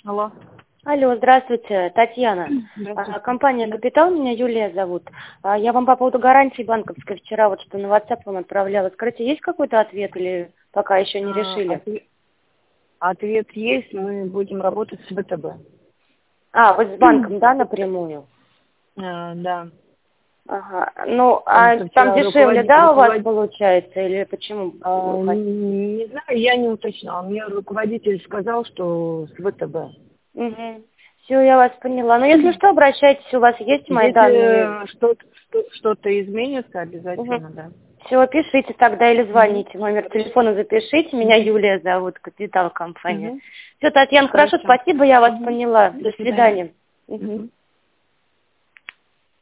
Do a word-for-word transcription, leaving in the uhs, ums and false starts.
Алло. Алло, здравствуйте, Татьяна. Здравствуйте. Компания «Капитал», меня Юлия зовут. Я вам по поводу гарантии банковской вчера вот что на WhatsApp вам отправляла. Скажите, есть какой-то ответ или пока еще не решили? Ответ, ответ есть, мы будем работать с ВТБ. А, вы с банком, да, напрямую? А, да. Ага. Ну, Потому а что там вчера дешевле, руководитель- да, у вас руководитель- получается? Или почему? А, вы хотите? не, не знаю, я не уточняла. Мне руководитель сказал, что с ВТБ. Угу. Все, я вас поняла. Ну, если что, обращайтесь, у вас есть мои данные. Если что-то, что- что-то изменится, обязательно, Угу. да. Все, пишите тогда или Мгм. звоните. Номер телефона запишите. Меня Юлия зовут, Капитал компания. Мгм. Все, Татьяна, хорошо, Хорошо. спасибо, я вас Мгм. поняла. До До свидания. свидания. Мгм. Мгм.